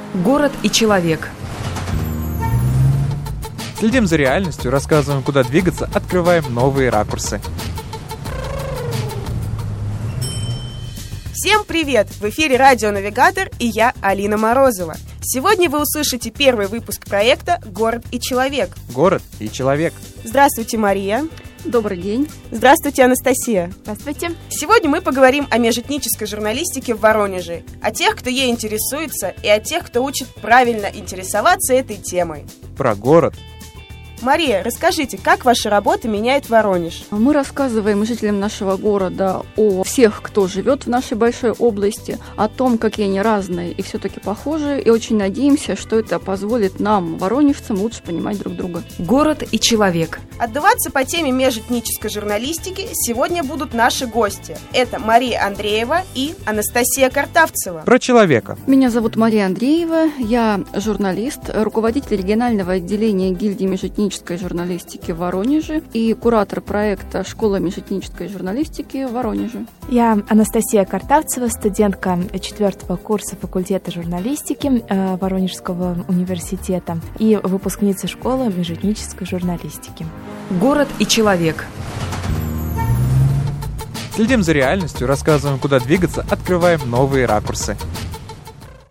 Город и человек. Следим за реальностью, рассказываем, куда двигаться, открываем новые ракурсы. Всем привет! В эфире «Радионавигатор» и я, Алина Морозова. Сегодня вы услышите первый выпуск проекта «Город и человек». Город и человек. Здравствуйте, Мария. Добрый день. Здравствуйте, Анастасия. Здравствуйте. Сегодня мы поговорим о межэтнической журналистике в Воронеже, о тех, кто ей интересуется, и о тех, кто учит правильно интересоваться этой темой. Про город. Мария, расскажите, как ваша работа меняет Воронеж? Мы рассказываем жителям нашего города о всех, кто живет в нашей большой области, о том, какие они разные и все-таки похожие, и очень надеемся, что это позволит нам, воронежцам, лучше понимать друг друга. Город и человек. Отдуваться по теме межэтнической журналистики сегодня будут наши гости. Это Мария Андреева и Анастасия Картавцева. Про человека. Меня зовут Мария Андреева, я журналист, руководитель регионального отделения гильдии межэтнической журналистики в Воронеже и куратор проекта «Школа межэтнической журналистики» в Воронеже. Я Анастасия Картавцева, студентка 4-го курса факультета журналистики Воронежского университета и выпускница школы межэтнической журналистики. Город и человек. Следим за реальностью, рассказываем, куда двигаться, открываем новые ракурсы.